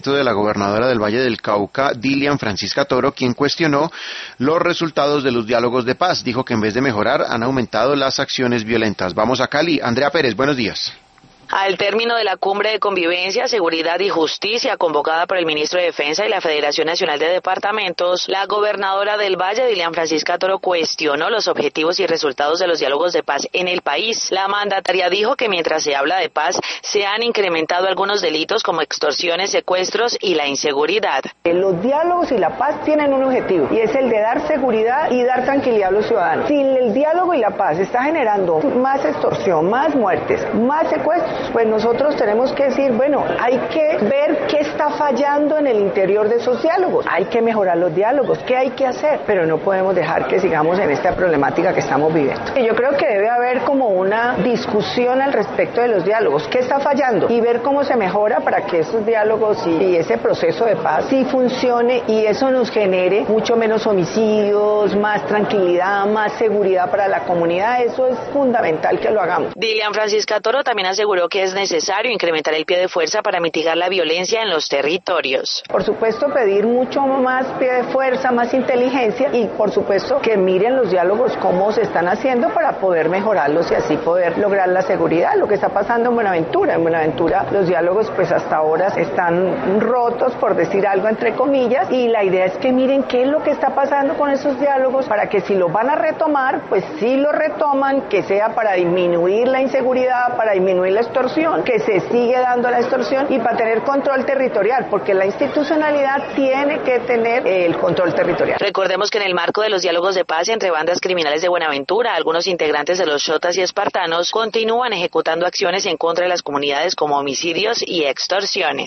pronunciamiento de la gobernadora del Valle del Cauca, Dilian Francisca Toro, quien cuestionó los resultados de los diálogos de paz. Dijo que en vez de mejorar han aumentado las acciones violentas. Vamos a Cali. Andrea Pérez, buenos días. Al término de la Cumbre de Convivencia, Seguridad y Justicia convocada por el ministro de Defensa y la Federación Nacional de Departamentos, la gobernadora del Valle, Dilian Francisca Toro, cuestionó los objetivos y resultados de los diálogos de paz en el país. La mandataria dijo que mientras se habla de paz, se han incrementado algunos delitos como extorsiones, secuestros y la inseguridad. Los diálogos y la paz tienen un objetivo, y es el de dar seguridad y dar tranquilidad a los ciudadanos. Si el diálogo y la paz está generando más extorsión, más muertes, más secuestros, pues nosotros tenemos que decir, bueno, hay que ver qué está fallando en el interior de esos diálogos, hay que mejorar los diálogos, qué hay que hacer, pero no podemos dejar que sigamos en esta problemática que estamos viviendo. Yo creo que debe haber como una discusión al respecto de los diálogos, qué está fallando y ver cómo se mejora para que esos diálogos y ese proceso de paz sí funcione y eso nos genere mucho menos homicidios, más tranquilidad, más seguridad para la comunidad. Eso es fundamental que lo hagamos. Dilian Francisca Toro también aseguró que es necesario incrementar el pie de fuerza para mitigar la violencia en los territorios. Por supuesto, pedir mucho más pie de fuerza, más inteligencia y por supuesto que miren los diálogos cómo se están haciendo para poder mejorarlos y así poder lograr la seguridad. Lo que está pasando en Buenaventura los diálogos pues hasta ahora están rotos, por decir algo entre comillas, y la idea es que miren qué es lo que está pasando con esos diálogos para que si los van a retomar, pues sí lo retoman, que sea para disminuir la inseguridad, para disminuir la extorsión, que se sigue dando la extorsión y para tener control territorial, porque la institucionalidad tiene que tener el control territorial. Recordemos que en el marco de los diálogos de paz entre bandas criminales de Buenaventura, algunos integrantes de los Xotas y Espartanos continúan ejecutando acciones en contra de las comunidades como homicidios y extorsiones.